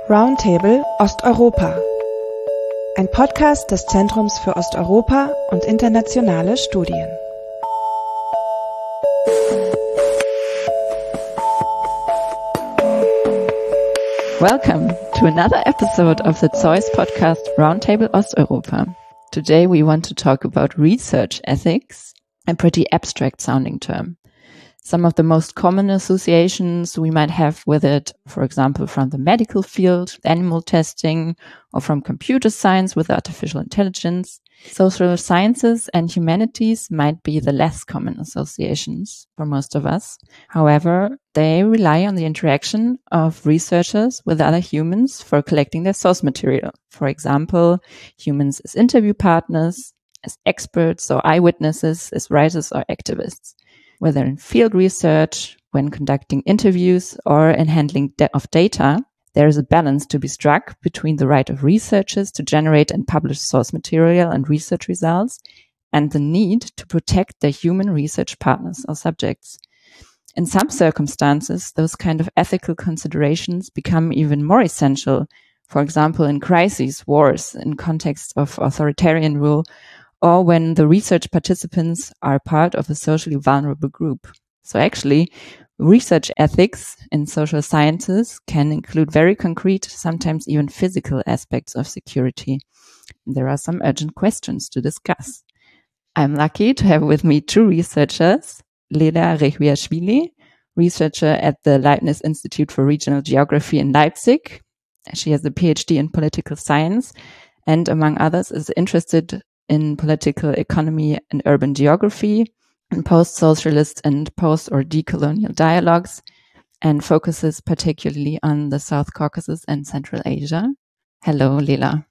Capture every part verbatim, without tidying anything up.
Roundtable Osteuropa. Ein Podcast des Zentrums für Osteuropa und internationale Studien. Welcome to another episode of the ZEUS podcast Roundtable Osteuropa. Today we want to talk about research ethics, a pretty abstract sounding term. Some of the most common associations we might have with it, for example, from the medical field, animal testing, or from computer science with artificial intelligence. Social sciences and humanities might be the less common associations for most of us. However, they rely on the interaction of researchers with other humans for collecting their source material. For example, humans as interview partners, as experts or eyewitnesses, as writers or activists. Whether in field research, when conducting interviews, or in handling de- of data, there is a balance to be struck between the right of researchers to generate and publish source material and research results, and the need to protect their human research partners or subjects. In some circumstances, those kind of ethical considerations become even more essential, for example, in crises, wars, in context of authoritarian rule, or when the research participants are part of a socially vulnerable group. So actually, research ethics in social sciences can include very concrete, sometimes even physical aspects of security. And there are some urgent questions to discuss. I'm lucky to have with me two researchers, Lela Rehuashvili, researcher at the Leibniz Institute for Regional Geography in Leipzig. She has a PhD in political science and, among others, is interested in political economy and urban geography, and post-socialist and post- or decolonial dialogues, and focuses particularly on the South Caucasus and Central Asia. Hello, Lela.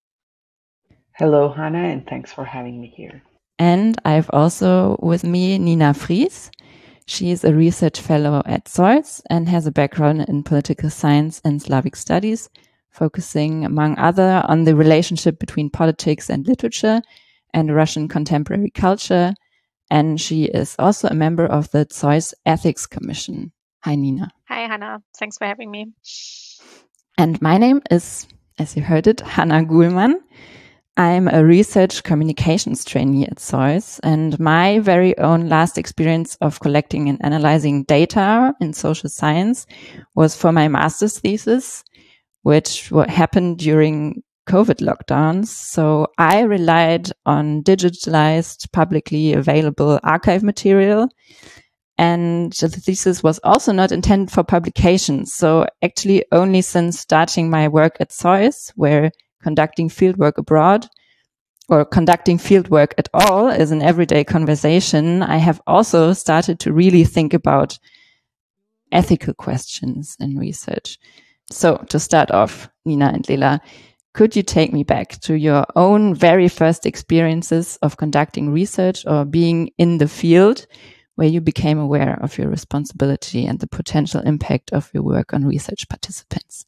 Hello, Hannah, and thanks for having me here. And I've also with me Nina Fries. She is a research fellow at ZEUS and has a background in political science and Slavic studies, focusing, among other, on the relationship between politics and literature and Russian contemporary culture. And she is also a member of the ZEUS Ethics Commission. Hi, Nina. Hi, Hannah. Thanks for having me. And my name is, as you heard it, Hannah Guhlmann. I'm a research communications trainee at ZEUS, and my very own last experience of collecting and analyzing data in social science was for my master's thesis, which happened during COVID lockdowns. So I relied on digitalized, publicly available archive material. And the thesis was also not intended for publication. So actually only since starting my work at ZEUS, where conducting fieldwork abroad or conducting fieldwork at all is an everyday conversation, I have also started to really think about ethical questions in research. So to start off, Nina and Lela, could you take me back to your own very first experiences of conducting research or being in the field where you became aware of your responsibility and the potential impact of your work on research participants?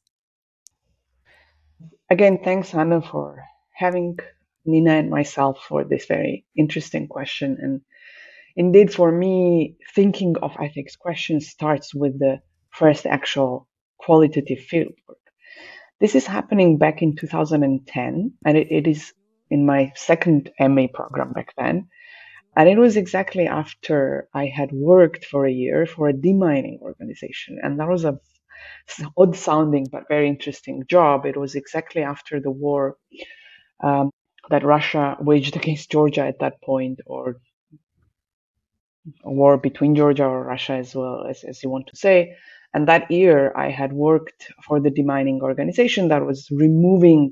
Again, thanks, Hannah, for having Nina and myself for this very interesting question. And indeed, for me, thinking of ethics questions starts with the first actual qualitative fieldwork. This is happening back in two thousand ten, and it, it is in my second M A program back then. And it was exactly after I had worked for a year for a demining organization. And that was a odd sounding but very interesting job. It was exactly after the war um, that Russia waged against Georgia at that point, or a war between Georgia or Russia as well, as, as you want to say. And that year I had worked for the demining organization that was removing,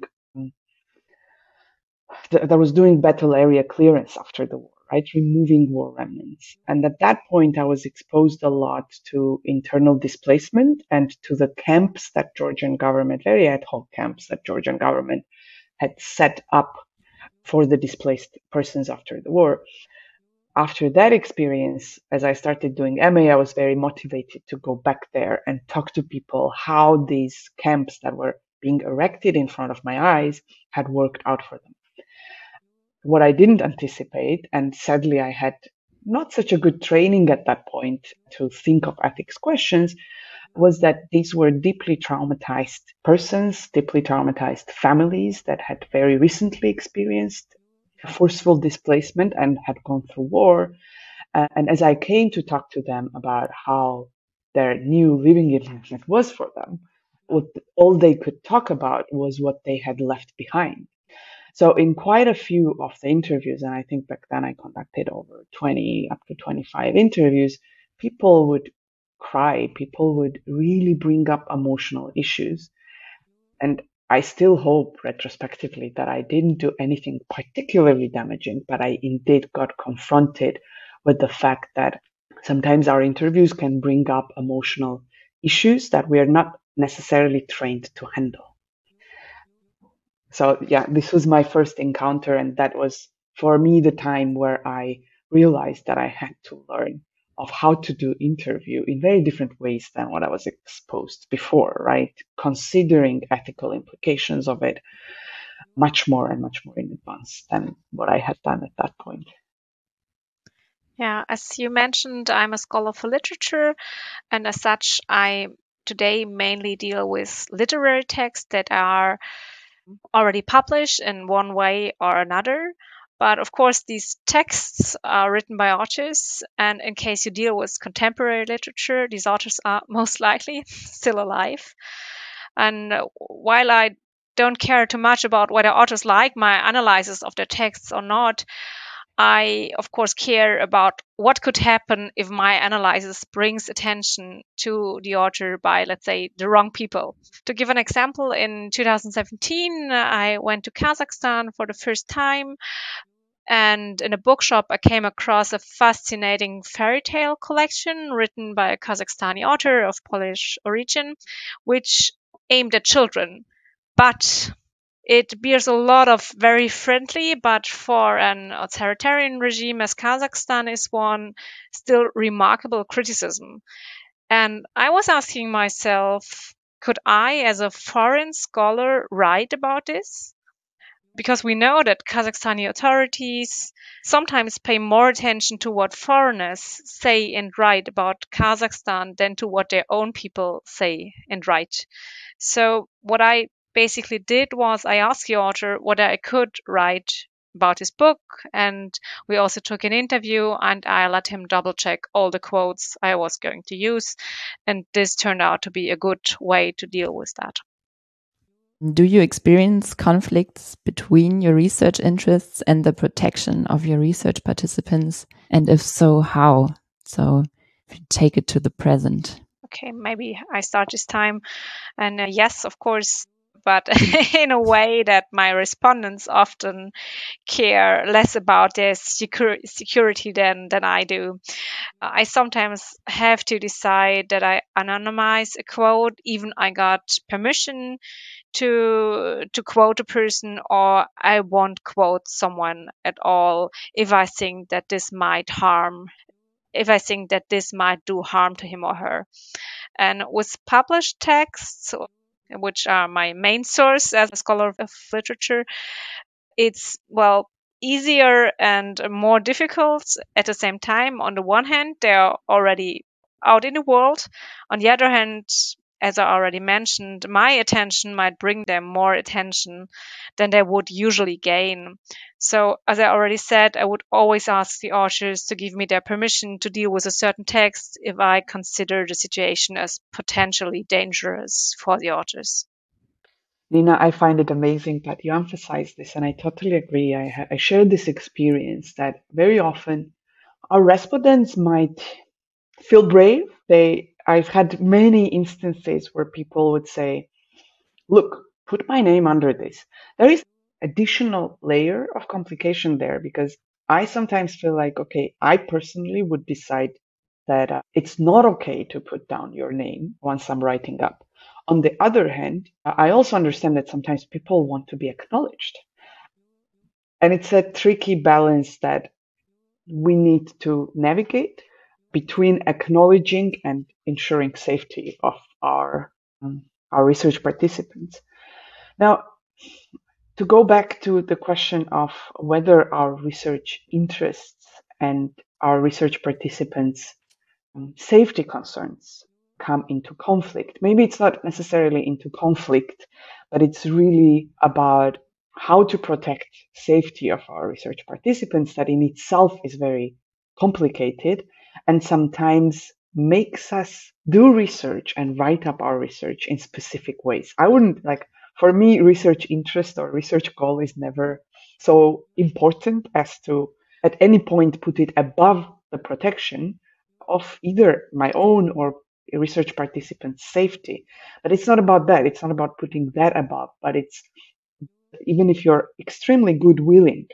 that was doing battle area clearance after the war, right? Removing war remnants. And at that point I was exposed a lot to internal displacement and to the camps that Georgian government, very ad hoc camps that Georgian government had set up for the displaced persons after the war. After that experience, as I started doing M A, I was very motivated to go back there and talk to people how these camps that were being erected in front of my eyes had worked out for them. What I didn't anticipate, and sadly I had not such a good training at that point to think of ethics questions, was that these were deeply traumatized persons, deeply traumatized families that had very recently experienced forceful displacement and had gone through war. Uh, and as I came to talk to them about how their new living environment was for them, what all they could talk about was what they had left behind. So in quite a few of the interviews, and I think back then I conducted over twenty, up to twenty-five interviews, people would cry, people would really bring up emotional issues. And I still hope retrospectively that I didn't do anything particularly damaging, but I indeed got confronted with the fact that sometimes our interviews can bring up emotional issues that we are not necessarily trained to handle. So yeah, this was my first encounter, and that was for me the time where I realized that I had to learn of how to do interview in very different ways than what I was exposed before, right? Considering ethical implications of it much more and much more in advance than what I had done at that point. Yeah, as you mentioned, I'm a scholar for literature, and as such, I today mainly deal with literary texts that are already published in one way or another. But of course, these texts are written by authors, and in case you deal with contemporary literature, these authors are most likely still alive. And while I don't care too much about whether authors like my analysis of their texts or not, I, of course, care about what could happen if my analysis brings attention to the author by, let's say, the wrong people. To give an example, in two thousand seventeen, I went to Kazakhstan for the first time, and in a bookshop, I came across a fascinating fairy tale collection written by a Kazakhstani author of Polish origin, which aimed at children. But it bears a lot of very friendly, but for an authoritarian regime as Kazakhstan is one, still remarkable criticism. And I was asking myself, could I, as a foreign scholar, write about this? Because we know that Kazakhstani authorities sometimes pay more attention to what foreigners say and write about Kazakhstan than to what their own people say and write. So what I basically did was I asked the author whether I could write about his book, and we also took an interview, and I let him double check all the quotes I was going to use, and this turned out to be a good way to deal with that. Do you experience conflicts between your research interests and the protection of your research participants? And if so, how? So if you take it to the present. Okay, maybe I start this time. And uh, yes, of course, but in a way that my respondents often care less about their secur- security than, than I do. Uh, I sometimes have to decide that I anonymize a quote, even I got permission to to quote a person, or I won't quote someone at all if I think that this might harm if I think that this might do harm to him or her. And with published texts, which are my main source as a scholar of literature, it's, well, easier and more difficult at the same time. On the one hand, they're already out in the world. On the other hand, as I already mentioned, my attention might bring them more attention than they would usually gain. So, as I already said, I would always ask the authors to give me their permission to deal with a certain text if I consider the situation as potentially dangerous for the authors. Nina, I find it amazing that you emphasize this, and I totally agree. I, ha- I share this experience that very often our respondents might feel brave. They, I've had many instances where people would say, "Look, put my name under this." There is additional layer of complication there because I sometimes feel like, okay, I personally would decide that uh, it's not okay to put down your name once I'm writing up. On the other hand, I also understand that sometimes people want to be acknowledged. And it's a tricky balance that we need to navigate between acknowledging and ensuring safety of our, um, our research participants. Now, to go back to the question of whether our research interests and our research participants' um, safety concerns come into conflict. Maybe it's not necessarily into conflict, but it's really about how to protect safety of our research participants that in itself is very complicated and sometimes makes us do research and write up our research in specific ways. I wouldn't like, for me, research interest or research goal is never so important as to at any point put it above the protection of either my own or research participants' safety. But it's not about that. It's not about putting that above, but it's even if you're extremely good willing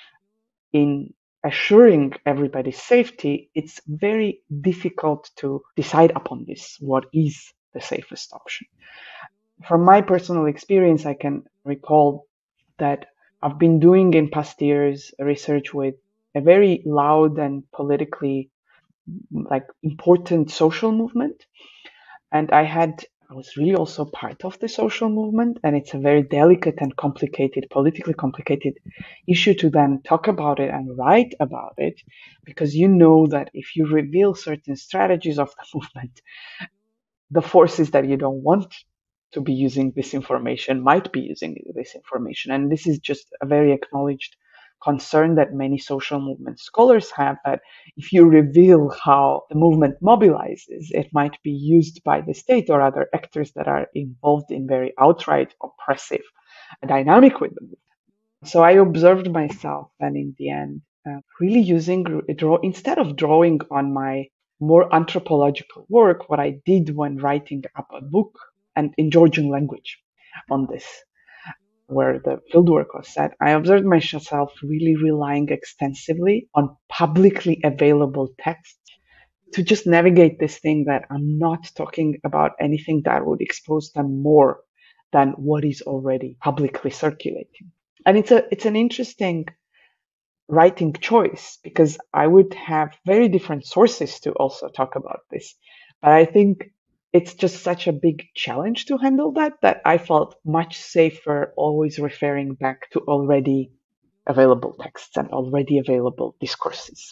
in assuring everybody's safety, it's very difficult to decide upon this, what is the safest option. From my personal experience, I can recall that I've been doing in past years research with a very loud and politically like important social movement. And I had I was really also part of the social movement, and it's a very delicate and complicated, politically complicated issue to then talk about it and write about it, because you know that if you reveal certain strategies of the movement, the forces that you don't want to be using this information might be using this information. And this is just a very acknowledged concern that many social movement scholars have, that if you reveal how the movement mobilizes, it might be used by the state or other actors that are involved in very outright oppressive dynamic with the movement. So I observed myself, and in the end, uh, really using draw instead of drawing on my more anthropological work, what I did when writing up a book and in Georgian language on this, where the fieldwork was set, I observed myself really relying extensively on publicly available texts to just navigate this thing that I'm not talking about anything that would expose them more than what is already publicly circulating. And it's a it's an interesting writing choice, because I would have very different sources to also talk about this. But I think it's just such a big challenge to handle that, that I felt much safer always referring back to already available texts and already available discourses.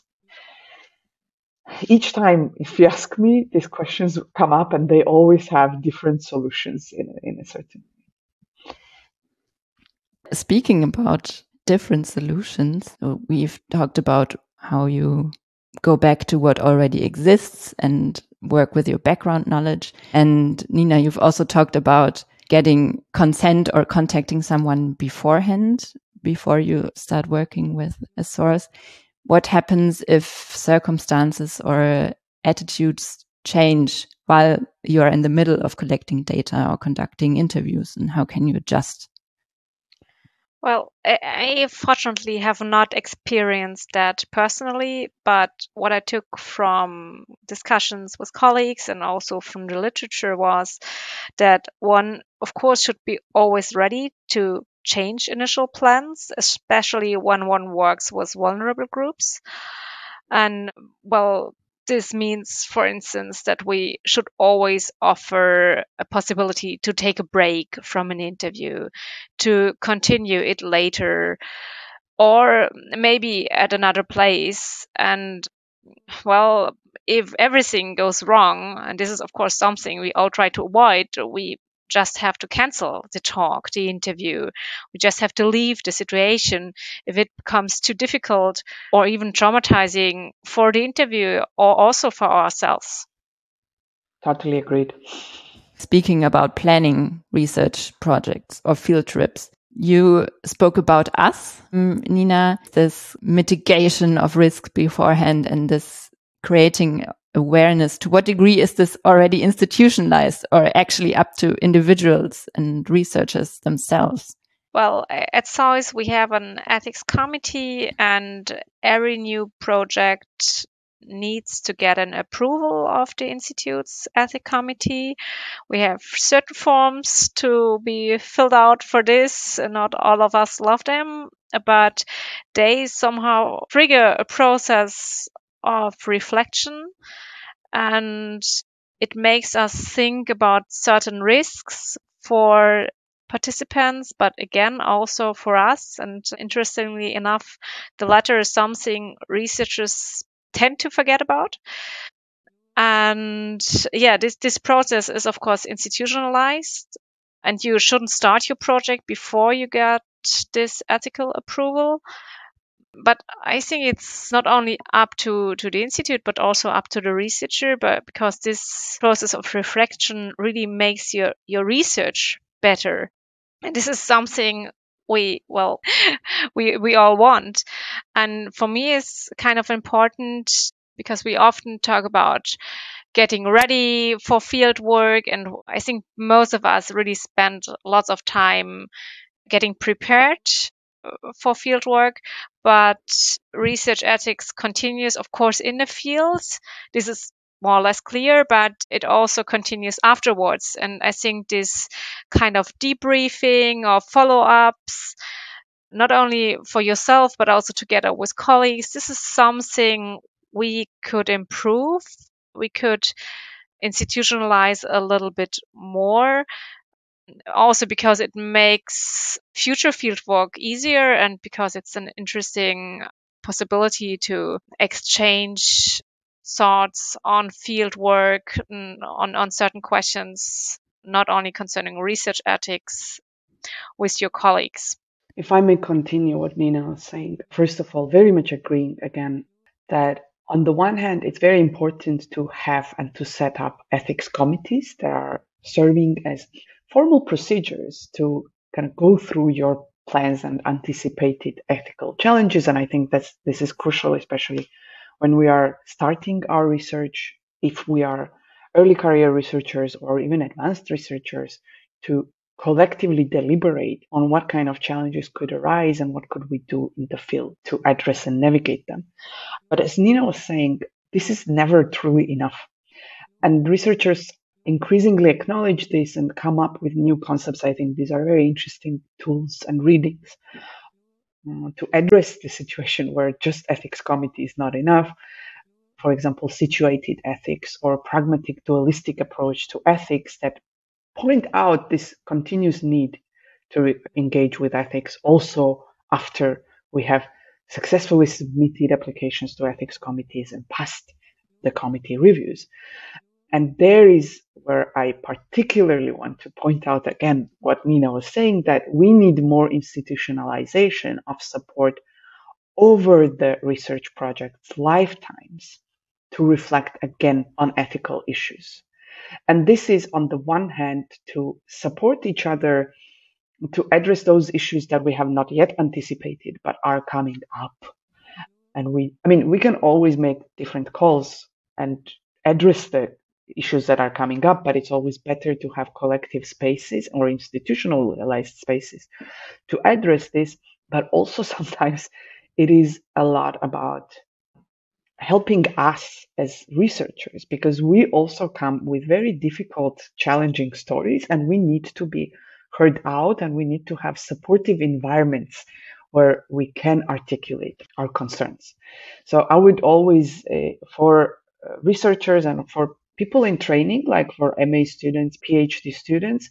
Each time, if you ask me, these questions come up and they always have different solutions in a, in a certain way. Speaking about different solutions, we've talked about how you go back to what already exists and work with your background knowledge. And Nina, you've also talked about getting consent or contacting someone beforehand, before you start working with a source. What happens if circumstances or attitudes change while you are in the middle of collecting data or conducting interviews, and how can you adjust? Well, I fortunately have not experienced that personally, but what I took from discussions with colleagues and also from the literature was that one, of course, should be always ready to change initial plans, especially when one works with vulnerable groups. And, well, this means, for instance, that we should always offer a possibility to take a break from an interview, to continue it later, or maybe at another place. And, well, if everything goes wrong, and this is, of course, something we all try to avoid, we just have to cancel the talk, the interview. We just have to leave the situation if it becomes too difficult or even traumatizing for the interview or also for ourselves. Totally agreed. Speaking about planning research projects or field trips, you spoke about us, Nina, this mitigation of risk beforehand and this creating awareness. To what degree is this already institutionalized or actually up to individuals and researchers themselves? Well, at S O I S we have an ethics committee, and every new project needs to get an approval of the Institute's ethics committee. We have certain forms to be filled out for this. Not all of us love them, but they somehow trigger a process of reflection, and it makes us think about certain risks for participants, but again, also for us. And interestingly enough, the latter is something researchers tend to forget about. And yeah, this, this process is, of course, institutionalized, and you shouldn't start your project before you get this ethical approval. But I think it's not only up to, to the institute, but also up to the researcher, but because this process of reflection really makes your, your research better. And this is something we, well, we, we all want. And for me, it's kind of important because we often talk about getting ready for field work. And I think most of us really spend lots of time getting prepared for field work, but research ethics continues, of course, in the field. This is more or less clear, but it also continues afterwards. And I think this kind of debriefing or follow-ups, not only for yourself, but also together with colleagues, this is something we could improve. We could institutionalize a little bit more. Also because it makes future fieldwork easier and because it's an interesting possibility to exchange thoughts on fieldwork, on, on certain questions, not only concerning research ethics, with your colleagues. If I may continue what Nina was saying, first of all, very much agreeing again that on the one hand, it's very important to have and to set up ethics committees that are serving as formal procedures to kind of go through your plans and anticipated ethical challenges. And I think that's this is crucial, especially when we are starting our research, if we are early career researchers or even advanced researchers, to collectively deliberate on what kind of challenges could arise and what could we do in the field to address and navigate them. But as Nina was saying, this is never truly enough. And researchers increasingly acknowledge this and come up with new concepts. I think these are very interesting tools and readings uh, to address the situation where just ethics committee is not enough. For example, situated ethics or pragmatic dualistic approach to ethics that point out this continuous need to re- engage with ethics also after we have successfully submitted applications to ethics committees and passed the committee reviews. And there is where I particularly want to point out again what Nina was saying, that we need more institutionalization of support over the research project's lifetimes to reflect again on ethical issues. And this is on the one hand to support each other to address those issues that we have not yet anticipated but are coming up. And we, I mean, we can always make different calls and address the issues that are coming up, but it's always better to have collective spaces or institutionalized spaces to address this. But also sometimes it is a lot about helping us as researchers, because we also come with very difficult, challenging stories, and we need to be heard out, and we need to have supportive environments where we can articulate our concerns. So I would always, uh, for uh, researchers and for people in training, like for M A students, PhD students,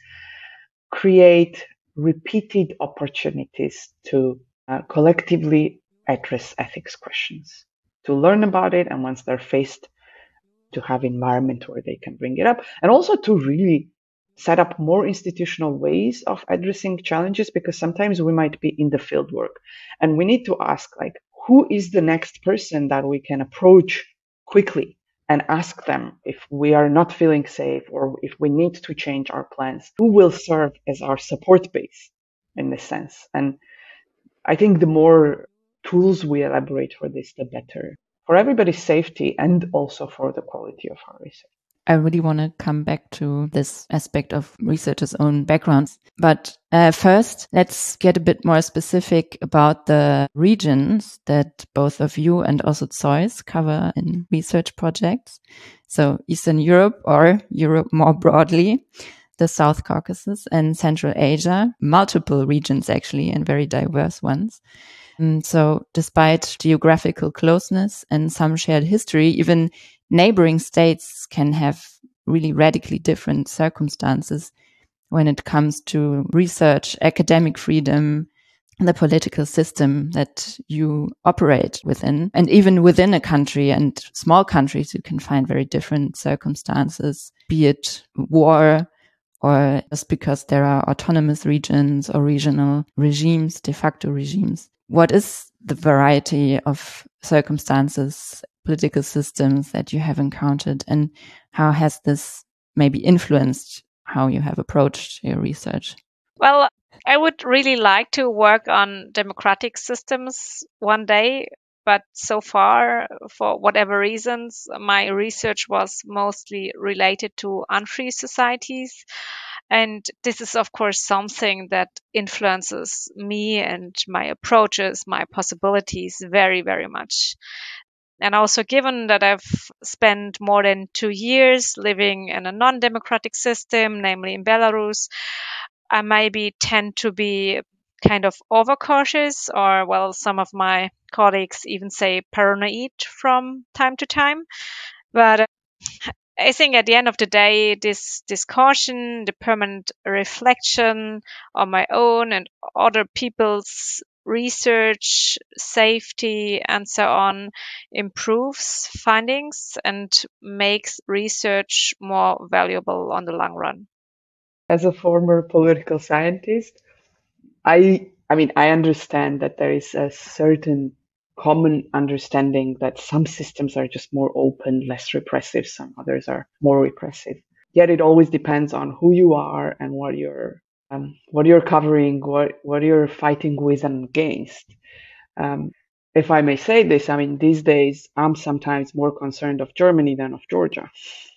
create repeated opportunities to uh, collectively address ethics questions, to learn about it, and once they're faced, to have environment where they can bring it up, and also to really set up more institutional ways of addressing challenges, because sometimes we might be in the field work and we need to ask, like, who is the next person that we can approach quickly and ask them if we are not feeling safe or if we need to change our plans, who will serve as our support base in this sense. And I think the more tools we elaborate for this, the better, for everybody's safety and also for the quality of our research. I really want to come back to this aspect of researchers' own backgrounds. But uh, first, let's get a bit more specific about the regions that both of you and also Zeus cover in research projects. So Eastern Europe, or Europe more broadly, the South Caucasus and Central Asia, multiple regions actually, and very diverse ones. And so despite geographical closeness and some shared history, even neighboring states can have really radically different circumstances when it comes to research, academic freedom, the political system that you operate within. And even within a country and small countries, you can find very different circumstances, be it war or just because there are autonomous regions or regional regimes, de facto regimes. What is the variety of circumstances, political systems that you have encountered, and how has this maybe influenced how you have approached your research? Well, I would really like to work on democratic systems one day, but so far, for whatever reasons, my research was mostly related to unfree societies. And this is, of course, something that influences me and my approaches, my possibilities very, very much. And also, given that I've spent more than two years living in a non democratic system, namely in Belarus, I maybe tend to be kind of overcautious, or, well, some of my colleagues even say paranoid from time to time. But uh, I think at the end of the day, this, this caution, the permanent reflection on my own and other people's research, safety, and so on improves findings and makes research more valuable on the long run. As a former political scientist, I I mean I understand that there is a certain common understanding that some systems are just more open, less repressive, some others are more repressive. Yet it always depends on who you are and what you're um, what you're covering, what what you're fighting with and against. Um, if I may say this, I mean these days I'm sometimes more concerned of Germany than of Georgia.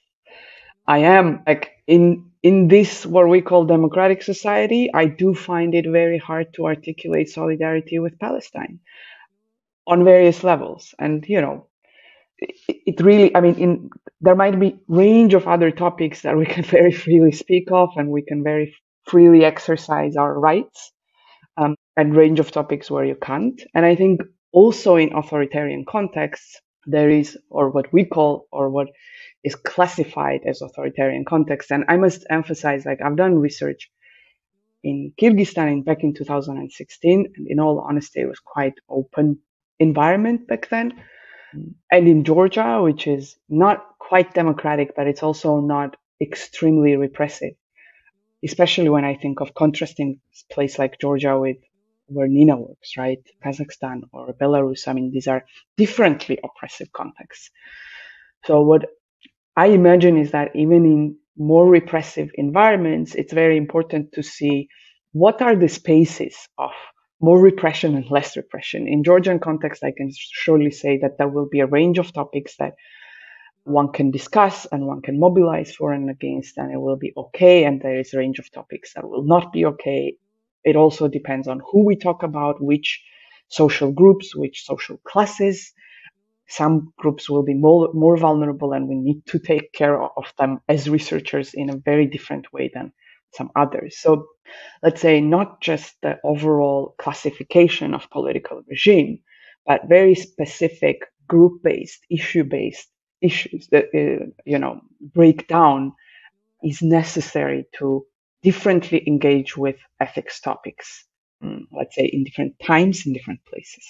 I am like in in this what we call democratic society, I do find it very hard to articulate solidarity with Palestine on various levels. And you know, it, it really, I mean, in there might be range of other topics that we can very freely speak of, and we can very freely exercise our rights, um, and range of topics where you can't. And I think also in authoritarian contexts, there is, or what we call, or what is classified as authoritarian context. And I must emphasize, like I've done research in Kyrgyzstan in, back in two thousand sixteen, and in all honesty, it was quite open environment back then. And in Georgia, which is not quite democratic, but it's also not extremely repressive, especially when I think of contrasting a place like Georgia with where Nina works, right? Kazakhstan or Belarus. I mean, these are differently oppressive contexts. So what I imagine is that even in more repressive environments, it's very important to see what are the spaces of more repression and less repression. In Georgian context, I can surely say that there will be a range of topics that one can discuss and one can mobilize for and against, and it will be okay. And there is a range of topics that will not be okay. It also depends on who we talk about, which social groups, which social classes. Some groups will be more, more vulnerable, and we need to take care of them as researchers in a very different way than some others. So let's say not just the overall classification of political regime, but very specific group-based, issue-based issues that, uh, you know, breakdown is necessary to differently engage with ethics topics, um, let's say in different times, in different places,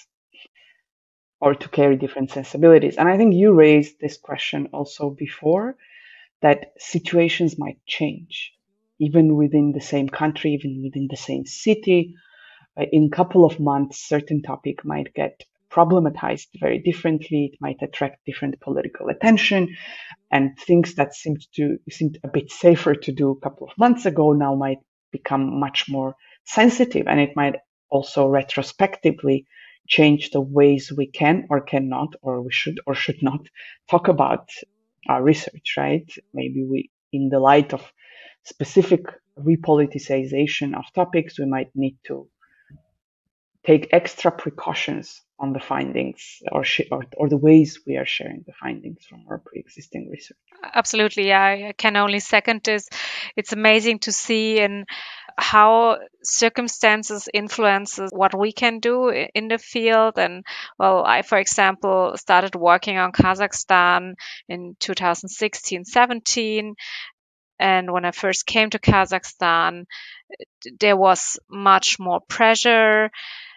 or to carry different sensibilities. And I think you raised this question also before, that situations might change, even within the same country, even within the same city. In a couple of months, certain topic might get problematized very differently. It might attract different political attention, and things that seemed to seemed a bit safer to do a couple of months ago now might become much more sensitive, and it might also retrospectively change the ways we can or cannot, or we should or should not talk about our research, right? Maybe we, in the light of specific repoliticization of topics, we might need to take extra precautions on the findings, or, sh- or or the ways we are sharing the findings from our pre-existing research. Absolutely, yeah, I can only second this. It's amazing to see in how circumstances influences what we can do in the field. And well, I, for example, started working on Kazakhstan in two thousand sixteen, seventeen. And when I first came to Kazakhstan, there was much more pressure.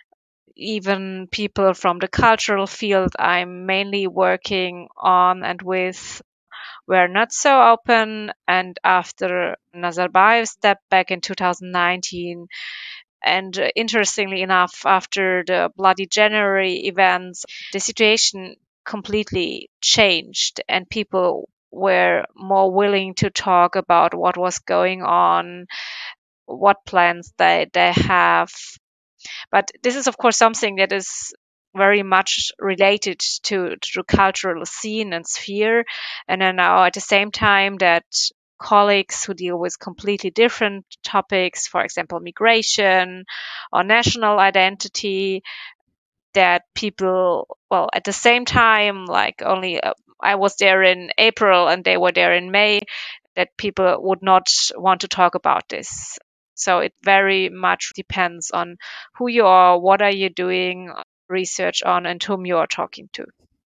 Even people from the cultural field I'm mainly working on and with were not so open. And after Nazarbayev stepped back in two thousand nineteen, and uh, interestingly enough, after the Bloody January events, the situation completely changed and people were more willing to talk about what was going on, what plans they, they have. But this is, of course, something that is very much related to, to the cultural scene and sphere. And then now at the same time that colleagues who deal with completely different topics, for example, migration or national identity, that people, well, at the same time, like only uh, I was there in April and they were there in May, that people would not want to talk about this. So it very much depends on who you are, what are you doing research on, and whom you are talking to.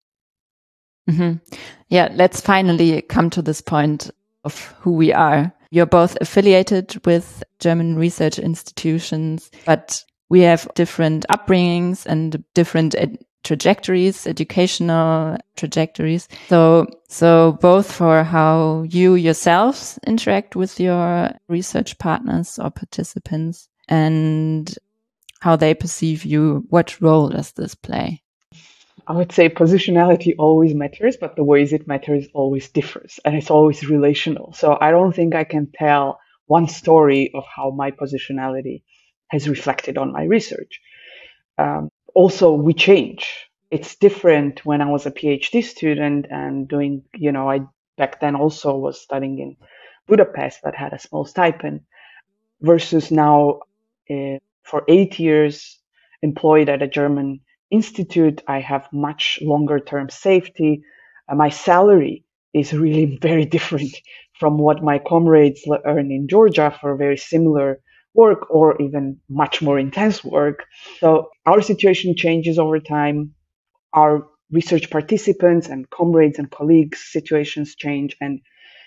Mm-hmm. Yeah, let's finally come to this point of who we are. You're both affiliated with German research institutions, but we have different upbringings and different ed- trajectories, educational trajectories. So, so both for how you yourselves interact with your research partners or participants and how they perceive you. What role does this play? I would say positionality always matters, but the ways it matters always differs, and it's always relational. So I don't think I can tell one story of how my positionality has reflected on my research. Um, also, we change. It's different when I was a PhD student and doing, you know, I back then also was studying in Budapest but had a small stipend versus now uh, for eight years employed at a German institute. I have much longer term safety. Uh, my salary is really very different from what my comrades earn in Georgia for very similar work or even much more intense work. So our situation changes over time. Our research participants and comrades and colleagues' situations change, and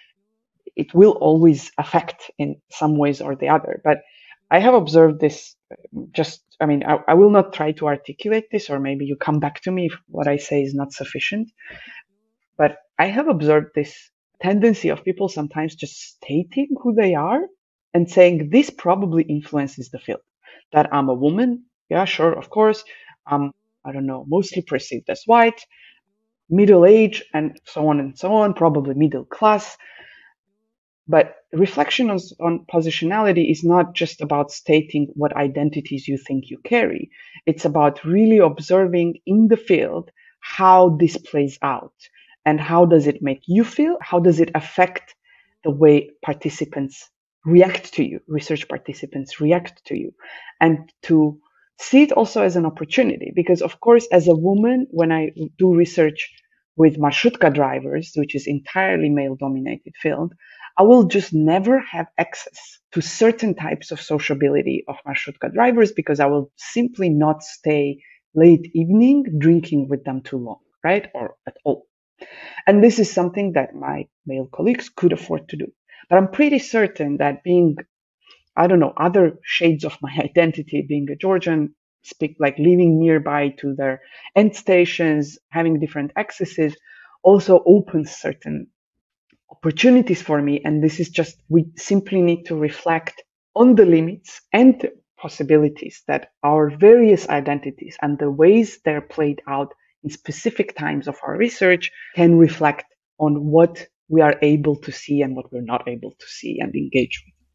it will always affect in some ways or the other. But I have observed this just, I mean, I, I will not try to articulate this, or maybe you come back to me if what I say is not sufficient. But I have observed this tendency of people sometimes just stating who they are and saying this probably influences the field. That I'm a woman, yeah, sure, of course. I'm, I don't know, mostly perceived as white, middle age, and so on and so on, probably middle class. But reflection on, on positionality is not just about stating what identities you think you carry. It's about really observing in the field how this plays out and how does it make you feel? How does it affect the way participants react to you, research participants react to you, and to see it also as an opportunity. Because of course, as a woman, when I do research with marshrutka drivers, which is entirely male dominated field, I will just never have access to certain types of sociability of marshrutka drivers because I will simply not stay late evening drinking with them too long, right? Or at all. And this is something that my male colleagues could afford to do. But I'm pretty certain that being, I don't know, other shades of my identity, being a Georgian, speak like living nearby to their end stations, having different accesses, also opens certain opportunities for me. And this is just, we simply need to reflect on the limits and the possibilities that our various identities and the ways they're played out in specific times of our research can reflect on what we are able to see and what we're not able to see and engage with.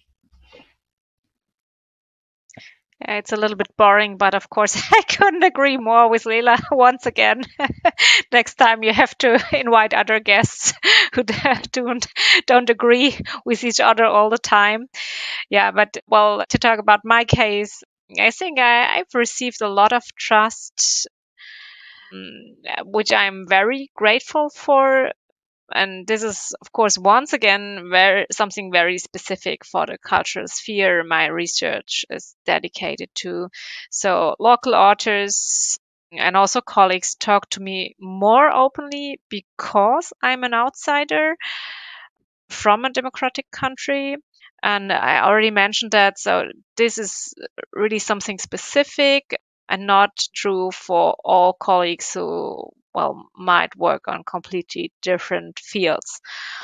Yeah, it's a little bit boring, but of course, I couldn't agree more with Leila once again. Next time you have to invite other guests who don't, don't agree with each other all the time. Yeah, but well, to talk about my case, I think I, I've received a lot of trust, um, which I'm very grateful for. And this is, of course, once again, very, something very specific for the cultural sphere my research is dedicated to. So local authors and also colleagues talk to me more openly because I'm an outsider. from a democratic country. And I already mentioned that. So this is really something specific and not true for all colleagues who, well, might work on completely different fields.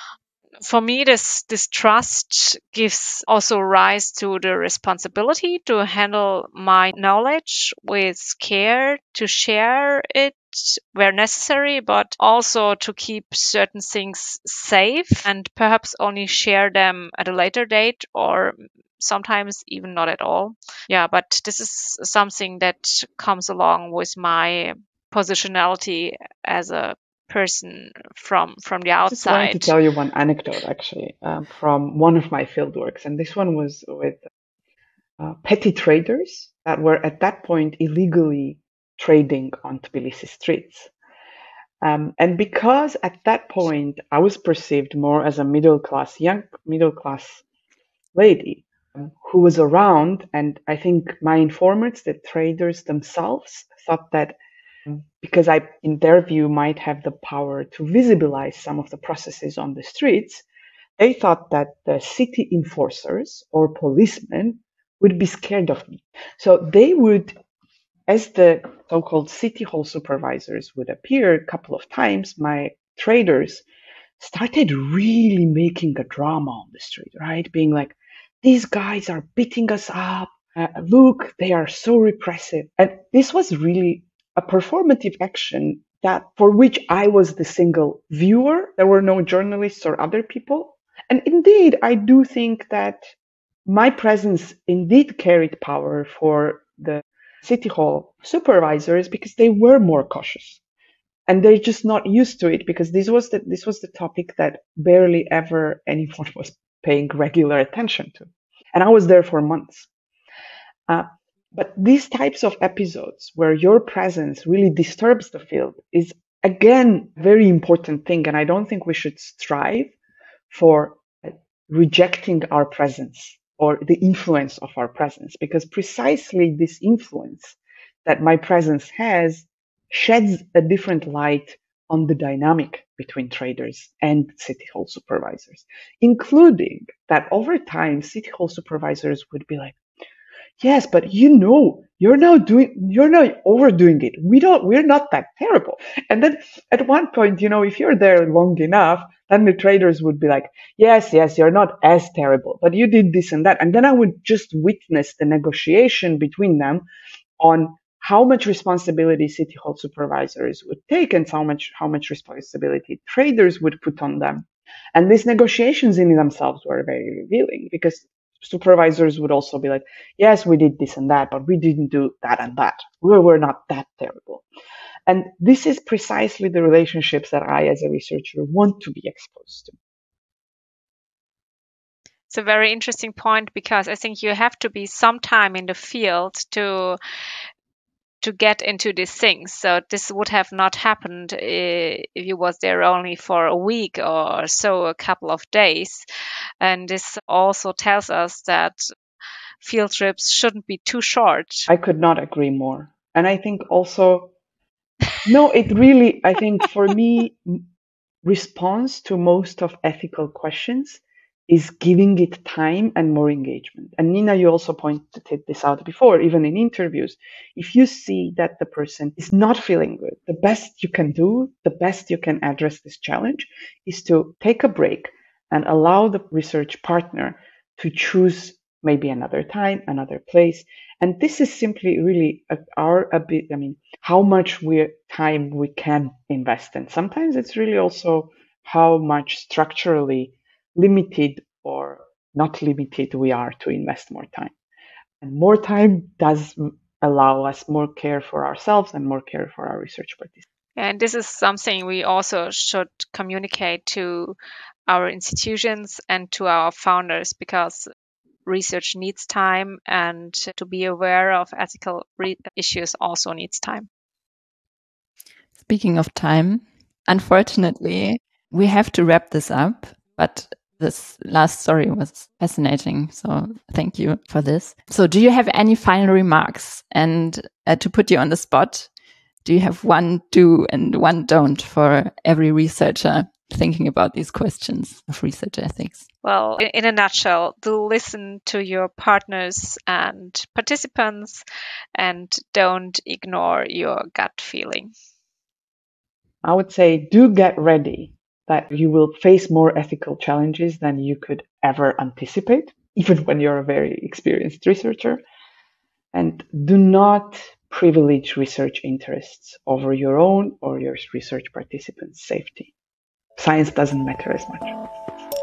For me, this this trust gives also rise to the responsibility to handle my knowledge with care, to share it where necessary, but also to keep certain things safe and perhaps only share them at a later date or sometimes even not at all. Yeah, but this is something that comes along with my positionality as a person from from the outside. I just wanted to tell you one anecdote, actually, um, from one of my fieldworks, and this one was with uh, petty traders that were at that point illegally trading on Tbilisi streets. Um, and because at that point I was perceived more as a middle class, young middle class lady um, who was around, and I think my informants, the traders themselves, thought that because I, in their view, might have the power to visibilize some of the processes on the streets, they thought that the city enforcers or policemen would be scared of me. So they would, as the so-called city hall supervisors would appear a couple of times, my traders started really making a drama on the street, right? Being like, these guys are beating us up. Uh, look, they are so repressive. And this was really a performative action that for which I was the single viewer. There were no journalists or other people. And indeed, I do think that my presence indeed carried power for the city hall supervisors because they were more cautious. And they're just not used to it because this was the, this was the topic that barely ever anyone was paying regular attention to. And I was there for months. Uh, but these types of episodes where your presence really disturbs the field is, again, a very important thing. And I don't think we should strive for rejecting our presence or the influence of our presence, because precisely this influence that my presence has sheds a different light on the dynamic between traders and city hall supervisors, including that over time, city hall supervisors would be like, yes, but you know, you're now doing, you're now overdoing it. We don't, we're not that terrible. And then at one point, you know, if you're there long enough, then the traders would be like, yes, yes, you're not as terrible, but you did this and that. And then I would just witness the negotiation between them on how much responsibility city hall supervisors would take and how much, how much responsibility traders would put on them. And these negotiations in themselves were very revealing because supervisors would also be like, yes, we did this and that, but we didn't do that and that. We were not that terrible. And this is precisely the relationships that I, as a researcher, want to be exposed to. It's a very interesting point because I think you have to be sometime in the field to to get into these things. So this would have not happened if you was there only for a week or so, a couple of days. And this also tells us that field trips shouldn't be too short. I could not agree more. And I think also, no, it really, I think for me, response to most of ethical questions is giving it time and more engagement. And Nina, you also pointed this out before, even in interviews. If you see that the person is not feeling good, the best you can do, the best you can address this challenge is to take a break and allow the research partner to choose maybe another time, another place. And this is simply really a, our, a bit, I mean, how much we time we can invest in. Sometimes it's really also how much structurally limited or not limited we are to invest more time. And more time does allow us more care for ourselves and more care for our research participants. And this is something we also should communicate to our institutions and to our founders, because research needs time, and to be aware of ethical re- issues also needs time. Speaking of time, unfortunately, we have to wrap this up, but this last story was fascinating. So thank you for this. So do you have any final remarks? And uh, to put you on the spot, do you have one do and one don't for every researcher thinking about these questions of research ethics? Well, in, in a nutshell, do listen to your partners and participants and don't ignore your gut feeling. I would say do get ready that you will face more ethical challenges than you could ever anticipate, even when you're a very experienced researcher. And do not privilege research interests over your own or your research participants' safety. Science doesn't matter as much.